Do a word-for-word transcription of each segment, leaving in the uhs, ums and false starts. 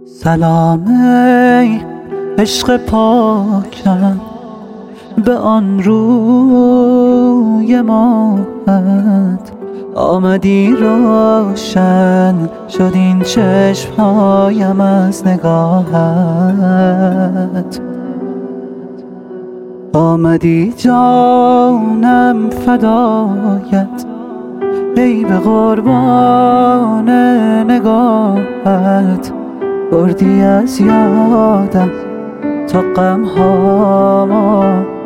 سلام ای عشق پاکم به آن روی ماهت، آمدی روشن شد این چشمهایم از نگاهت. آمدی جانم فدایت ای به قربان نگاهت، بردی از یادم تا غم‌ها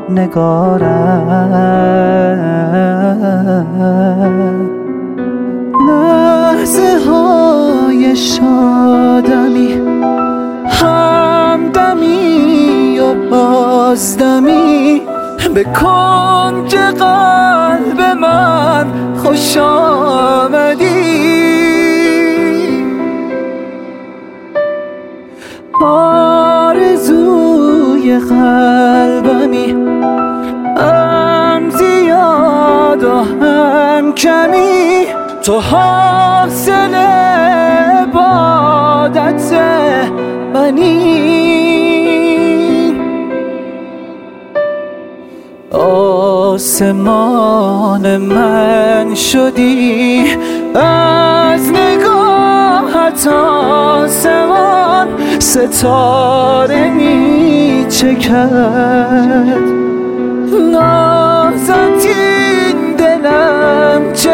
نگارم. لحظه های شادمی، همدمی و بازدمی، به کنج قلب من خوش آمدی. آرزوی قلبمی، هم زیاد و هم کمی، تو حاصل عبادت منی. آسمان من شدی از نگاهت، آسمان ستاره می چکد، نازت این دلم چه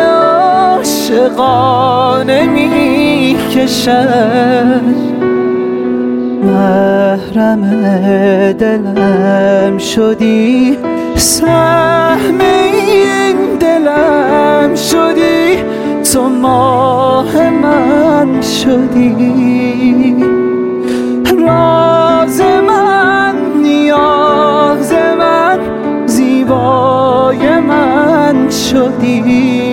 عاشقانه می کشد. محرم دلم شدی، سهم این دلم شدی، تو ماه من شدی. راز من، نیاز من، زیبای من شدی.